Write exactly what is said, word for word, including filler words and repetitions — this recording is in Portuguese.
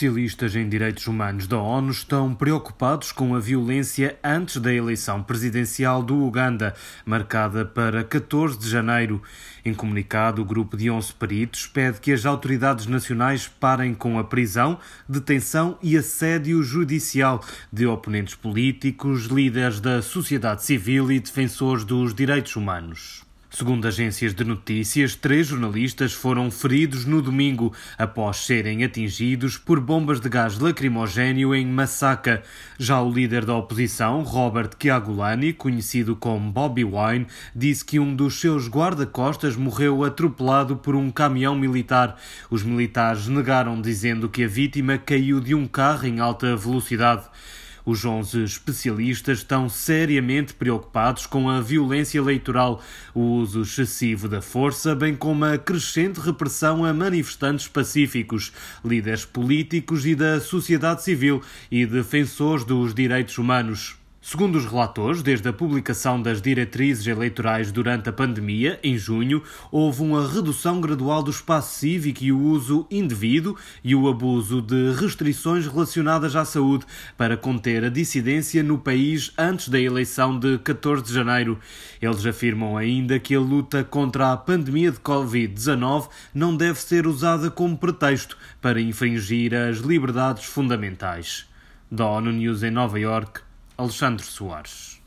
especialistas em direitos humanos da ONU estão preocupados com a violência antes da eleição presidencial do Uganda, marcada para catorze de janeiro. Em comunicado, o grupo de onze peritos pede que as autoridades nacionais parem com a prisão, detenção e assédio judicial de oponentes políticos, líderes da sociedade civil e defensores dos direitos humanos. Segundo agências de notícias, três jornalistas foram feridos no domingo após serem atingidos por bombas de gás lacrimogéneo em Masaka. Já o líder da oposição, Robert Kyagulanyi, conhecido como Bobi Wine, disse que um dos seus guarda-costas morreu atropelado por um caminhão militar. Os militares negaram, dizendo que a vítima caiu de um carro em alta velocidade. Os onze especialistas estão seriamente preocupados com a violência eleitoral, o uso excessivo da força, bem como a crescente repressão a manifestantes pacíficos, líderes políticos e da sociedade civil e defensores dos direitos humanos. Segundo os relatores, desde a publicação das diretrizes eleitorais durante a pandemia, em junho, houve uma redução gradual do espaço cívico e o uso indevido e o abuso de restrições relacionadas à saúde para conter a dissidência no país antes da eleição de catorze de janeiro. Eles afirmam ainda que a luta contra a pandemia de covid dezanove não deve ser usada como pretexto para infringir as liberdades fundamentais. Da ONU News em Nova Iorque, Alexandre Soares.